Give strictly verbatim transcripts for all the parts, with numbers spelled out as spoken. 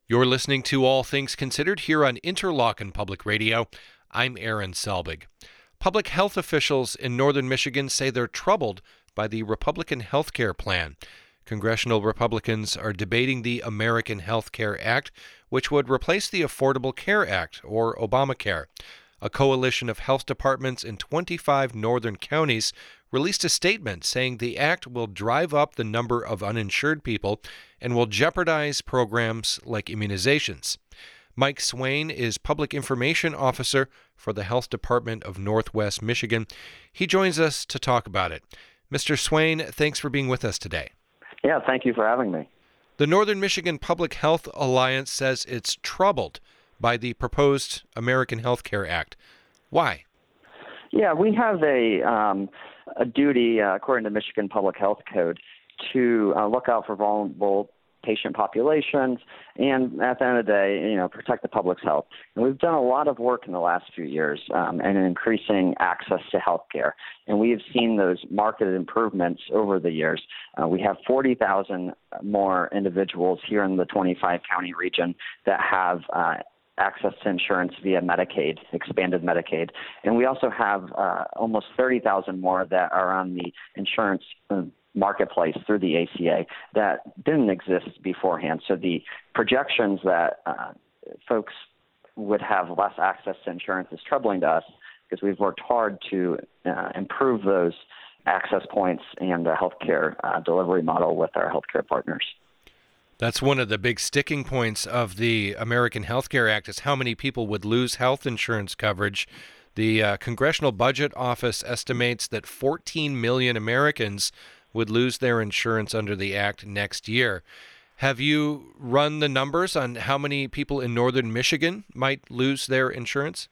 You're listening to All Things Considered here on Interlochen Public Radio. I'm Aaron Selbig. Public health officials in northern Michigan say they're troubled by the Republican health care plan. Congressional Republicans are debating the American Health Care Act, which would replace the Affordable Care Act, or Obamacare. A coalition of health departments in twenty-five northern counties released a statement saying the act will drive up the number of uninsured people and will jeopardize programs like immunizations. Mike Swain is Public Information Officer for the Health Department of Northwest Michigan. He joins us to talk about it. Mister Swain, thanks for being with us today. Yeah, thank you for having me. The Northern Michigan Public Health Alliance says it's troubled by the proposed American Health Care Act. Why? Yeah, we have a um, a duty, uh, according to Michigan Public Health Code, to uh, look out for vulnerable patient populations and, at the end of the day, you know, protect the public's health. And we've done a lot of work in the last few years um, in increasing access to health care. And we have seen those market improvements over the years. Uh, we have forty thousand more individuals here in the twenty-five county region that have uh, access to insurance via Medicaid, expanded Medicaid. And we also have uh, almost thirty thousand more that are on the insurance uh, marketplace through the A C A that didn't exist beforehand. So the projections that uh, folks would have less access to insurance is troubling to us because we've worked hard to uh, improve those access points and the healthcare uh, delivery model with our healthcare partners. That's one of the big sticking points of the American Health Care Act is how many people would lose health insurance coverage. The uh, Congressional Budget Office estimates that fourteen million Americans would lose their insurance under the act next year. Have you run the numbers on how many people in northern Michigan might lose their insurance?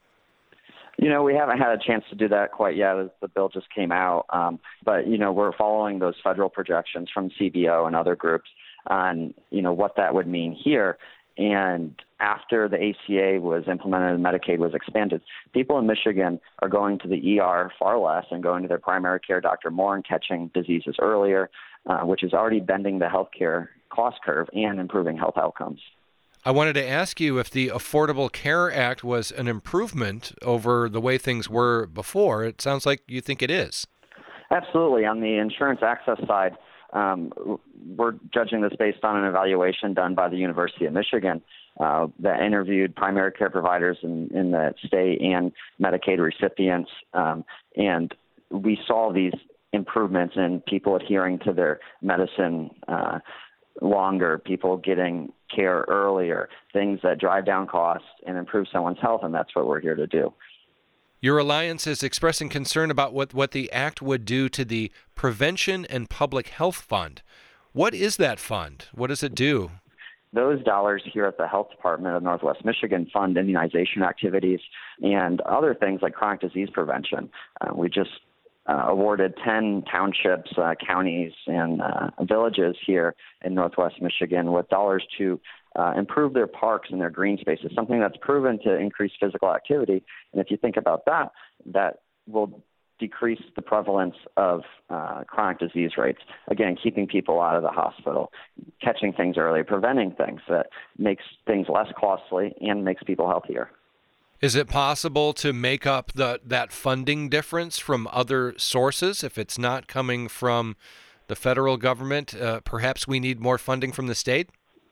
You know, we haven't had a chance to do that quite yet as the bill just came out. Um, but, you know, we're following those federal projections from C B O and other groups on, you know, what that would mean here. And after the A C A was implemented and Medicaid was expanded, people in Michigan are going to the E R far less and going to their primary care doctor more and catching diseases earlier, uh, which is already bending the healthcare cost curve and improving health outcomes. I wanted to ask you if the Affordable Care Act was an improvement over the way things were before. It sounds like you think it is. Absolutely. On the insurance access side, Um, we're judging this based on an evaluation done by the University of Michigan uh, that interviewed primary care providers in, in the state and Medicaid recipients. Um, and we saw these improvements in people adhering to their medicine uh, longer, people getting care earlier, things that drive down costs and improve someone's health, and that's what we're here to do. Your alliance is expressing concern about what, what the act would do to the Prevention and Public Health Fund. What is that fund? What does it do? Those dollars here at the Health Department of Northwest Michigan fund immunization activities and other things like chronic disease prevention. Uh, we just uh, awarded ten townships, uh, counties, and uh, villages here in Northwest Michigan with dollars to Uh, improve their parks and their green spaces, something that's proven to increase physical activity. And if you think about that, that will decrease the prevalence of uh, chronic disease rates. Again, keeping people out of the hospital, catching things early, preventing things that makes things less costly and makes people healthier. Is it possible to make up the, that funding difference from other sources if it's not coming from the federal government? Uh, perhaps we need more funding from the state?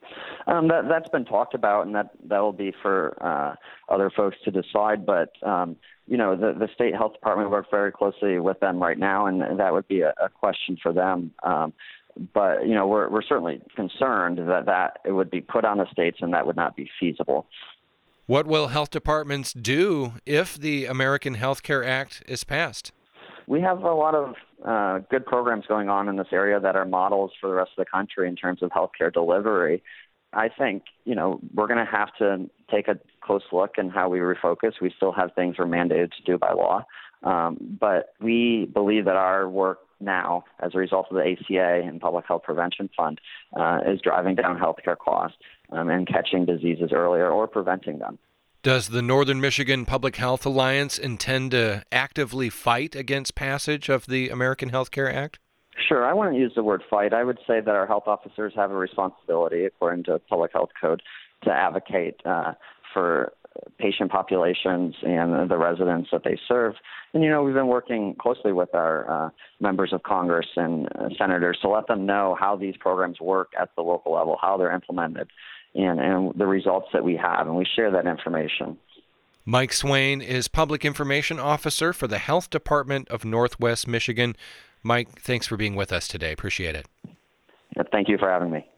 Um, that, that's been talked about, and that that will be for uh, other folks to decide. But, um, you know, the, the state health department works very closely with them right now, and that would be a, a question for them. Um, but, you know, we're, we're certainly concerned that, that it would be put on the states and that would not be feasible. What will health departments do if the American Health Care Act is passed? We have a lot of uh, good programs going on in this area that are models for the rest of the country in terms of healthcare delivery. I think, you know, we're going to have to take a close look in how we refocus. We still have things we're mandated to do by law. Um, but we believe that our work now, as a result of the A C A and Public Health Prevention Fund, uh, is driving down healthcare costs um, and catching diseases earlier or preventing them. Does the Northern Michigan Public Health Alliance intend to actively fight against passage of the American Health Care Act? Sure. I wouldn't use the word fight. I would say that our health officers have a responsibility, according to Public Health Code, to advocate uh, for patient populations and the residents that they serve. And, you know, we've been working closely with our uh, members of Congress and uh, senators to let them know how these programs work at the local level, how they're implemented, and, and the results that we have, and we share that information. Mike Swain is Public Information Officer for the Health Department of Northwest Michigan. Mike, thanks for being with us today. Appreciate it. Thank you for having me.